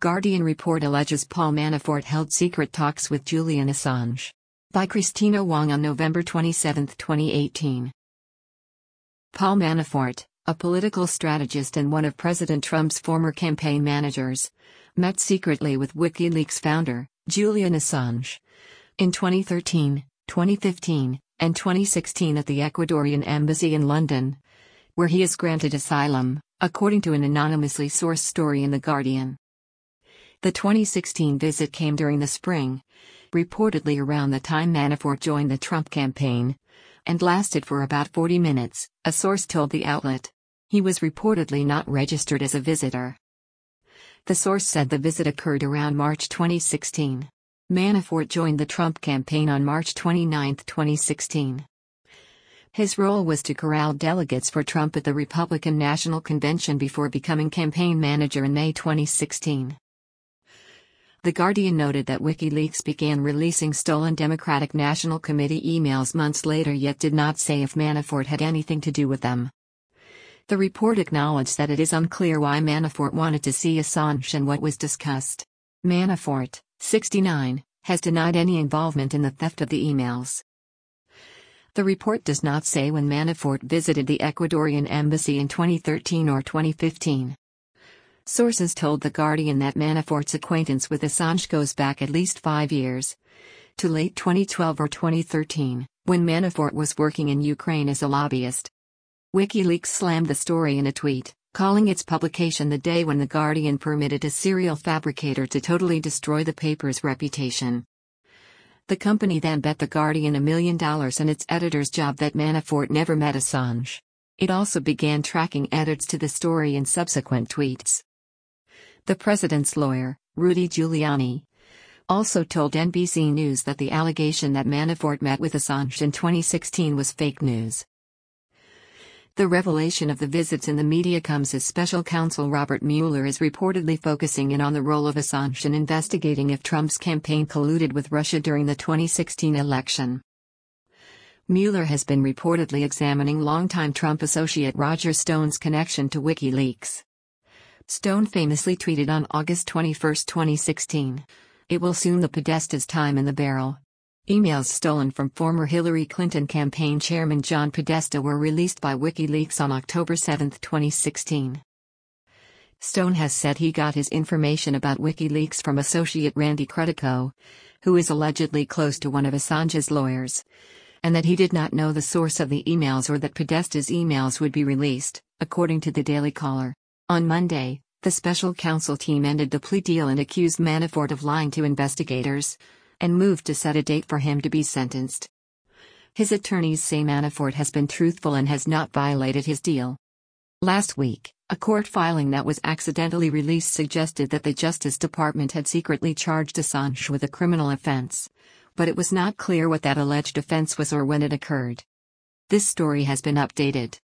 Guardian report alleges Paul Manafort held secret talks with Julian Assange. By Christina Wong on November 27, 2018. Paul Manafort, a political strategist and one of President Trump's former campaign managers, met secretly with WikiLeaks founder, Julian Assange, in 2013, 2015, and 2016 at the Ecuadorian embassy in London, where he is granted asylum, according to an anonymously sourced story in The Guardian. The 2016 visit came during the spring, reportedly around the time Manafort joined the Trump campaign, and lasted for about 40 minutes, a source told the outlet. He was reportedly not registered as a visitor. The source said the visit occurred around March 2016. Manafort joined the Trump campaign on March 29, 2016. His role was to corral delegates for Trump at the Republican National Convention before becoming campaign manager in May 2016. The Guardian noted that WikiLeaks began releasing stolen Democratic National Committee emails months later, yet did not say if Manafort had anything to do with them. The report acknowledged that it is unclear why Manafort wanted to see Assange and what was discussed. Manafort, 69, has denied any involvement in the theft of the emails. The report does not say when Manafort visited the Ecuadorian embassy in 2013 or 2015. Sources told The Guardian that Manafort's acquaintance with Assange goes back at least 5 years, to late 2012 or 2013, when Manafort was working in Ukraine as a lobbyist. WikiLeaks slammed the story in a tweet, calling its publication the day when The Guardian permitted a serial fabricator to totally destroy the paper's reputation. The company then bet The Guardian $1 million and its editor's job that Manafort never met Assange. It also began tracking edits to the story in subsequent tweets. The president's lawyer, Rudy Giuliani, also told NBC News that the allegation that Manafort met with Assange in 2016 was fake news. The revelation of the visits in the media comes as special counsel Robert Mueller is reportedly focusing in on the role of Assange in investigating if Trump's campaign colluded with Russia during the 2016 election. Mueller has been reportedly examining longtime Trump associate Roger Stone's connection to WikiLeaks. Stone famously tweeted on August 21, 2016, "It will soon the Podesta's time in the barrel." Emails stolen from former Hillary Clinton campaign chairman John Podesta were released by WikiLeaks on October 7, 2016. Stone has said he got his information about WikiLeaks from associate Randy Credico, who is allegedly close to one of Assange's lawyers, and that he did not know the source of the emails or that Podesta's emails would be released, according to the Daily Caller. On Monday, the special counsel team ended the plea deal and accused Manafort of lying to investigators, and moved to set a date for him to be sentenced. His attorneys say Manafort has been truthful and has not violated his deal. Last week, a court filing that was accidentally released suggested that the Justice Department had secretly charged Assange with a criminal offense, but it was not clear what that alleged offense was or when it occurred. This story has been updated.